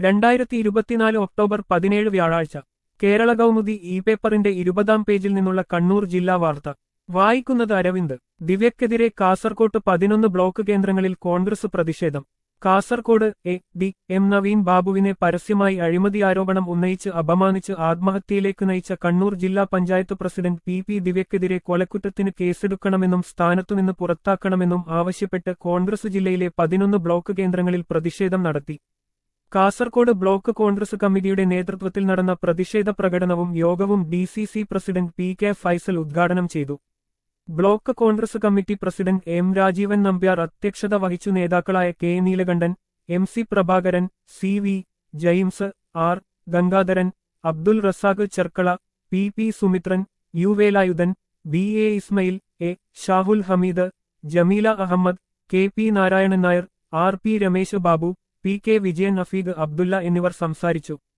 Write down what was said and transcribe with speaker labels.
Speaker 1: 2024 October 17 വ്യാഴാഴ്ച Kerala Kaumudi E പേപ്പറിന്റെ 20-ാം പേജിൽ നിന്നുള്ള കണ്ണൂർ ജില്ലാ വാർത്ത വായിക്കുന്നത് അരവിന്ദ്. ദിവ്യക്കെതിരെ കാസർകോട്ട് 11 ബ്ലോക്ക് കേന്ദ്രങ്ങളിൽ കോൺഗ്രസ് പ്രതിഷേധം. കാസർകോട് എം നവീൻ ബാബുവിനെ പരസ്യമായി അഴിമതി ആരോപണം ഉന്നയിച്ച് അപമാനിച്ച് ആത്മഹത്യയിലേക്ക് നയിച്ച കണ്ണൂർ ജില്ലാ പഞ്ചായത്ത് പ്രസിഡന്റ് പി ദിവ്യക്കെതിരെ കൊലക്കുറ്റത്തിന് കേസെടുക്കണമെന്നും സ്ഥാനത്തുനിന്ന് പുറത്താക്കണമെന്നും ആവശ്യപ്പെട്ട് കോൺഗ്രസ് ജില്ലയിലെ 11 ബ്ലോക്ക് കേന്ദ്രങ്ങളിൽ പ്രതിഷേധം നടത്തി. കാസർകോട് ബ്ലോക്ക് കോൺഗ്രസ് കമ്മിറ്റിയുടെ നേതൃത്വത്തിൽ നടന്ന പ്രതിഷേധ പ്രകടനവും യോഗവും DCC പ്രസിഡന്റ് P.K. ഫൈസൽ ഉദ്ഘാടനം ചെയ്തു. Block Congress committee president M Rajeevan Nambiar അധ്യക്ഷത വഹിച്ചു. നേതാക്കളായ K Neelakandan, MC Prabhakaran, CV James, R Gangadharan, Abdul Razak Cherkala, P Sumithran, U Velayudhan, BA Ismail, A Shahul Hameed, Jameela Ahammed, KP Narayanan Nair, RP Ramesh Babu, PK Vijayan, Afeeq Abdulla എന്നിവർ സംസാരിച്ചു.